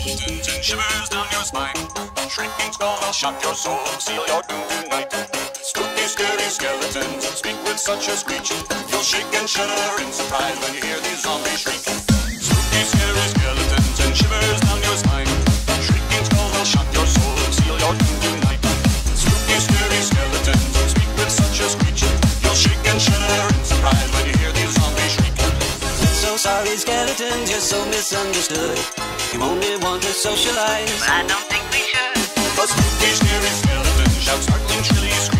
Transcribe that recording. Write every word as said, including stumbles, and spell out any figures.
skeletons and shivers down your spine. Shrieking skull will shock your soul, seal your doom tonight. Spooky, scary skeletons speak with such a screech. You'll shake and shudder in surprise when you hear these zombies shriek. Spooky, scary skeletons and shivers down your spine. Shrieking skull will shock your soul, seal your doom tonight. Spooky, scary skeletons speak with such a screech. You'll shake and shudder in surprise when you hear these zombies shriek. So sorry, skeletons, you're so misunderstood. You only want to socialize, But I don't think we should. A spooky, scary skeleton shouts, startling, shrilly, screams.